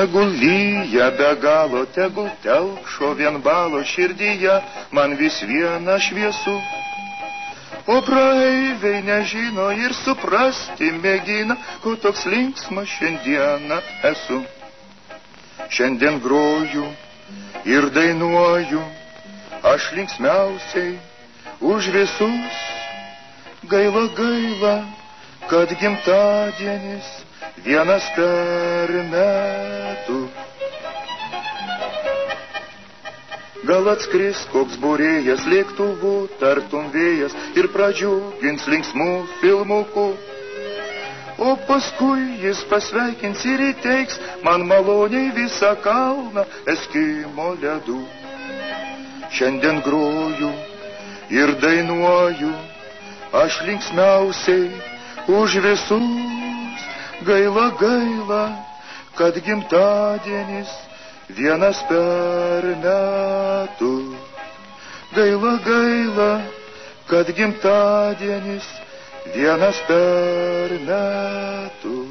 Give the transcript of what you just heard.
Tegul lyja be galo, tegul telkšo vien balo širdyje, man vis viena šviesu. O praeiviai nežino ir suprasti mėgina, ko toks linksmas šiandieną esu. Šiandien groju ir dainuoju, aš linksmiausiai už visus. Gaila, gaila, kad gimtadienis vienas per metus. Gal atskris koks būrėjas lėktuvu, tartum vėjas, ir pradžiugins linksmų filmukų. O paskui jis pasveikins ir įteiks man maloniai visą kalną Eskimo ledų. Šiandien groju ir dainuoju, aš linksmiausiai už visus. Gaila, gaila, kad gimtadienis vienas per metus. Gaila, gaila, kad gimtadienis vienas per metus.